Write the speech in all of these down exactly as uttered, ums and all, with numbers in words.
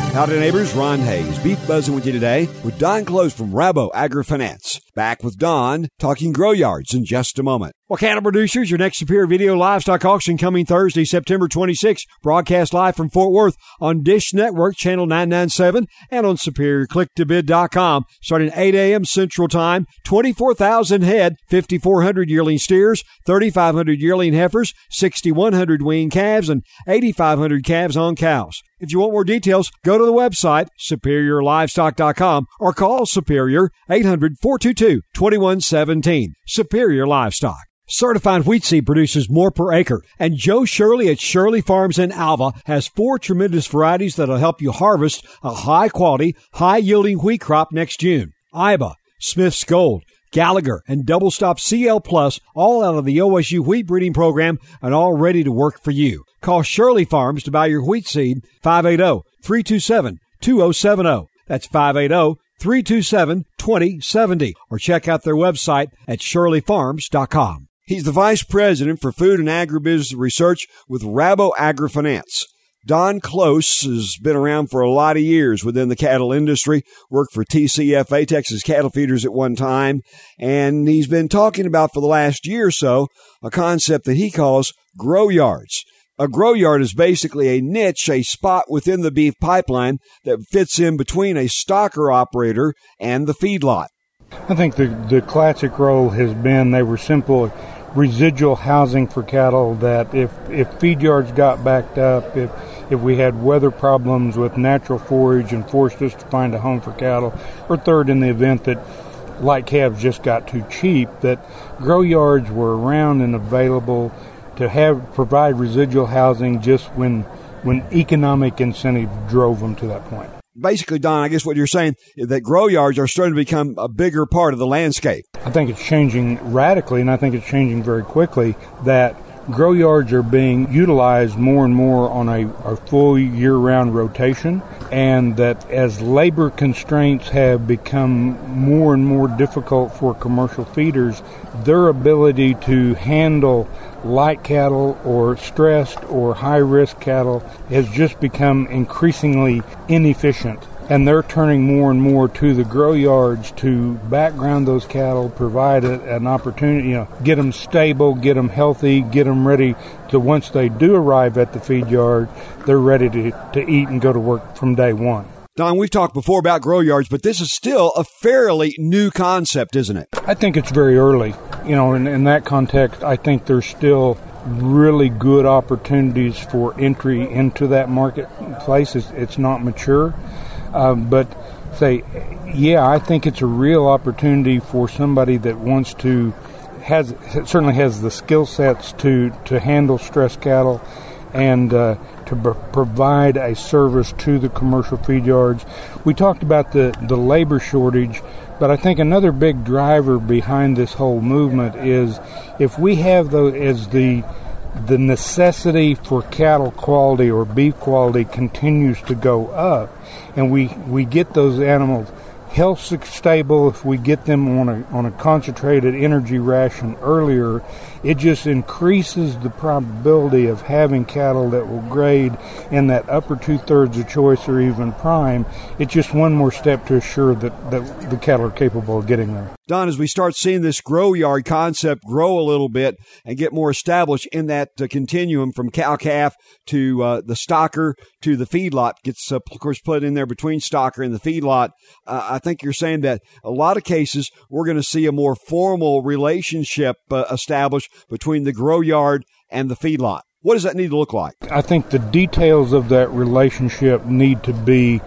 Howdy neighbors, Ron Hayes, Beef Buzzing with you today with Don Close from Rabo Agri-Finance. Back with Don, talking grow yards in just a moment. Well, cattle producers, your next Superior Video Livestock Auction coming Thursday, September twenty-sixth, broadcast live from Fort Worth on Dish Network, channel nine ninety-seven, and on superior click to bid dot com, starting eight a.m. Central Time, twenty-four thousand head, fifty-four hundred yearling steers, thirty-five hundred yearling heifers, sixty-one hundred weaned calves, and eighty-five hundred calves on cows. If you want more details, go to the website, superior livestock dot com, or call Superior eight hundred, four two two, two one one seven. Superior Livestock. Certified wheat seed produces more per acre, and Joe Shirley at Shirley Farms in Alva has four tremendous varieties that'll help you harvest a high-quality, high-yielding wheat crop next June. Iba, Smith's Gold, Gallagher, and Double Stop C L Plus, all out of the O S U wheat breeding program and all ready to work for you. Call Shirley Farms to buy your wheat seed, five eight zero, three two seven, two zero seven zero. That's five eight zero, three two seven, two zero seven zero. Or check out their website at shirley farms dot com. He's the Vice President for Food and Agribusiness Research with Rabo Agri-Finance. Don Close has been around for a lot of years within the cattle industry, worked for T C F A, Texas Cattle Feeders at one time, and he's been talking about for the last year or so a concept that he calls grow yards. A grow yard is basically a niche, a spot within the beef pipeline that fits in between a stocker operator and the feedlot. I think the, the classic role has been they were simple residual housing for cattle that if, if feed yards got backed up, if if we had weather problems with natural forage and forced us to find a home for cattle, or third, in the event that light calves just got too cheap, that grow yards were around and available to have provide residual housing just when when economic incentive drove them to that point. Basically, Don, I guess what you're saying is that grow yards are starting to become a bigger part of the landscape. I think it's changing radically, and I think it's changing very quickly, that grow yards are being utilized more and more on a, a full year-round rotation, and that as labor constraints have become more and more difficult for commercial feeders, their ability to handle light cattle or stressed or high-risk cattle has just become increasingly inefficient. And they're turning more and more to the grow yards to background those cattle, provide a, an opportunity, you know, get them stable, get them healthy, get them ready to, once they do arrive at the feed yard, they're ready to, to eat and go to work from day one. Don, we've talked before about grow yards, but this is still a fairly new concept, isn't it? I think it's very early. You know, in, in that context, I think there's still really good opportunities for entry into that marketplace. It's, it's not mature. Um, but say, yeah, I think it's a real opportunity for somebody that wants to, has certainly has the skill sets to, to handle stressed cattle and uh, to b- provide a service to the commercial feed yards. We talked about the, the labor shortage, but I think another big driver behind this whole movement is if we have the, as the the necessity for cattle quality or beef quality continues to go up, and we, we get those animals health stable, if we get them on a on a concentrated energy ration earlier, it just increases the probability of having cattle that will grade in that upper two-thirds of choice or even prime. It's just one more step to assure that, that the cattle are capable of getting there. Don, as we start seeing this grow yard concept grow a little bit and get more established in that uh, continuum from cow-calf to uh, the stocker to the feedlot, gets, uh, of course, put in there between stocker and the feedlot, uh, I think you're saying that a lot of cases we're going to see a more formal relationship uh, established between the grow yard and the feedlot. What does that need to look like? I think the details of that relationship need to be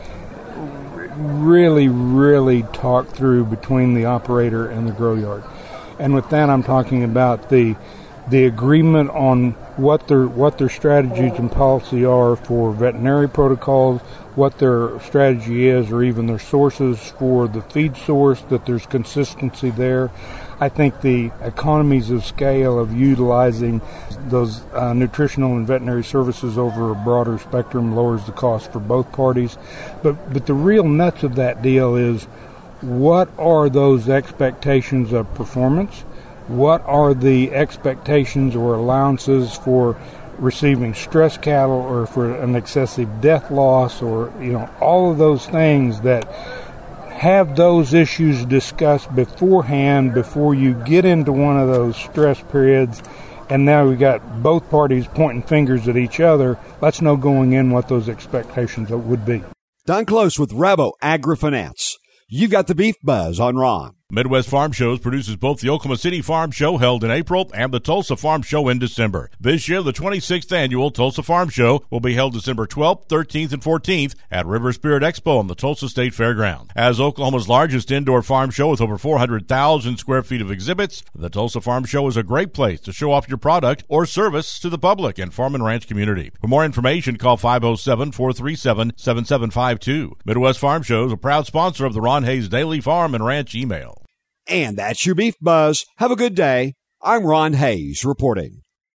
really, really talked through between the operator and the grow yard. And with that, I'm talking about the the agreement on what their what their strategies and policy are for veterinary protocols, what their strategy is, or even their sources for the feed source, that there's consistency there. I think the economies of scale of utilizing those uh, nutritional and veterinary services over a broader spectrum lowers the cost for both parties. But but the real nuts of that deal is, what are those expectations of performance? What are the expectations or allowances for receiving stress cattle or for an excessive death loss, or, you know, all of those things, that have those issues discussed beforehand before you get into one of those stress periods. And now we got both parties pointing fingers at each other. Let's know going in what those expectations would be. Don Close with Rabo AgriFinance. You've got the Beef Buzz on Ron. Midwest Farm Shows produces both the Oklahoma City Farm Show held in April and the Tulsa Farm Show in December. This year, the twenty-sixth annual Tulsa Farm Show will be held December twelfth, thirteenth, and fourteenth at River Spirit Expo on the Tulsa State Fairground. As Oklahoma's largest indoor farm show with over four hundred thousand square feet of exhibits, the Tulsa Farm Show is a great place to show off your product or service to the public and farm and ranch community. For more information, call five oh seven, four three seven, seven seven five two. Midwest Farm Show is a proud sponsor of the Ron Hayes Daily Farm and Ranch email. And that's your Beef Buzz. Have a good day. I'm Ron Hayes reporting.